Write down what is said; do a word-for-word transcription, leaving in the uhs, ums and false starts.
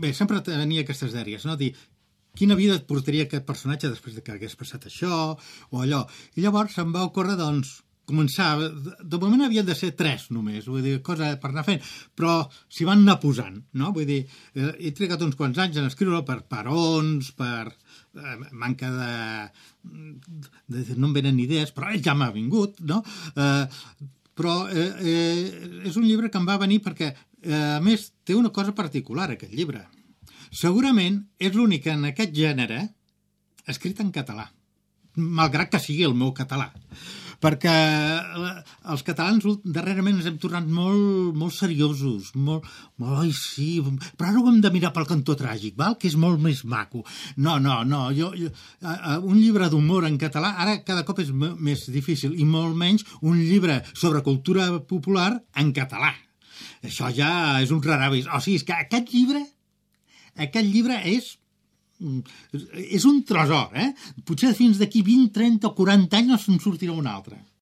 bé, sempre tenia aquestes dèries, no? Dir, quina vida et portaria aquest personatge després de que hagués passat això o allò. I llavors em va ocórrer, doncs, començar... De moment havien de ser tres només, vull dir, cosa per anar fent, però s'hi van anar posant, no? Vull dir, he trigat uns quants anys en escriure-ho per parons, per eh, manca de, de... no em venen idees, però ja m'ha vingut, no? Eh, però eh, eh, és un llibre que em va venir perquè, eh, a més, té una cosa particular, aquest llibre. Segurament és l'únic en aquest gènere escrit en català, malgrat que sigui el meu català, perquè els catalans darrerament ens hem tornat molt, molt seriosos, molt, molt, ai sí, però ara ho hem de mirar pel cantó tràgic, val? Que és molt més maco. No, no, no, jo, jo, un llibre d'humor en català ara cada cop és m- més difícil, i molt menys un llibre sobre cultura popular en català. Això ja és un raravis. O sigui, és que aquest llibre Aquest llibre és, és un tresor, eh? Potser fins d'aquí vint, trenta o quaranta anys no se'n sortirà un altre.